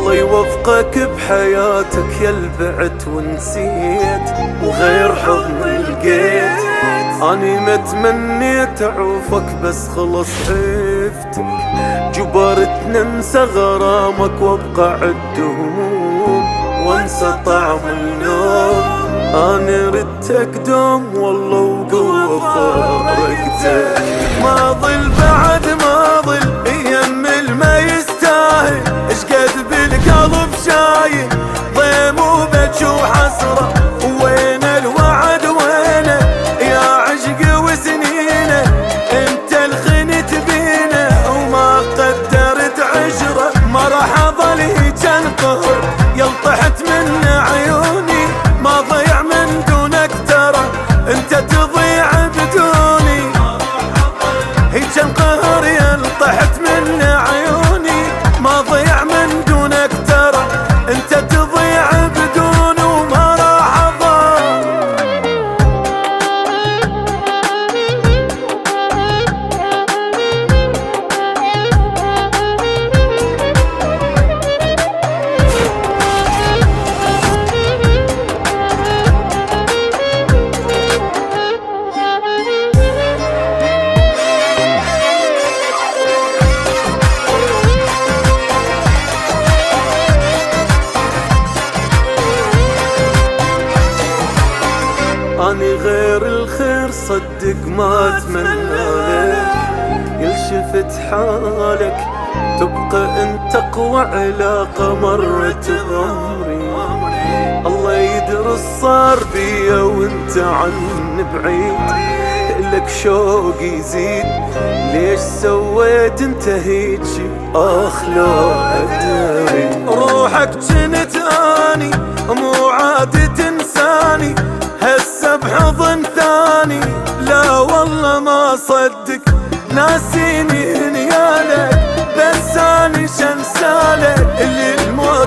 الله يوفقك بحياتك يا البعت ونسيت، وغير حضن لقيت. اني ما تمنيت اعوفك بس خلص عفتك، جبرت ننسى غرامك وابقى عد هموم وانسى طعم النوم. انا ردتك دوم والله وقوة فارقتك، ماضي بعد ماضي يمل ما يستاهل. اش قد بالقلب شايل ضيم وبكي وحسرة، وين الوعد وينه يا عشق وسنينه؟ انت الخنت بينا وما قدرت عشرة، ما راح اظل كان قهر يلطحت من عيوني. ما ضيع من دونك ترى انت تضيع بدوني، هيك القهر يلطحت من عيوني. ما ضيع من دونك ترى انت تضيع بدون وما راح اضل. اني غير الخير صدق ما اتمنى لك، يلشفت حالك تبقى انت اقوى علاقة مرت بعمري. الله يدري صار بيا وانت عن بعيد، لك شوق يزيد. ليش سويت انت هيجي؟ اخ لو ادري روحك جنت اني مو عادي تنساني، هسه بحضن ثاني لا والله ما صدق. ناسيني نيالك بس اني شنسالك اللي الموت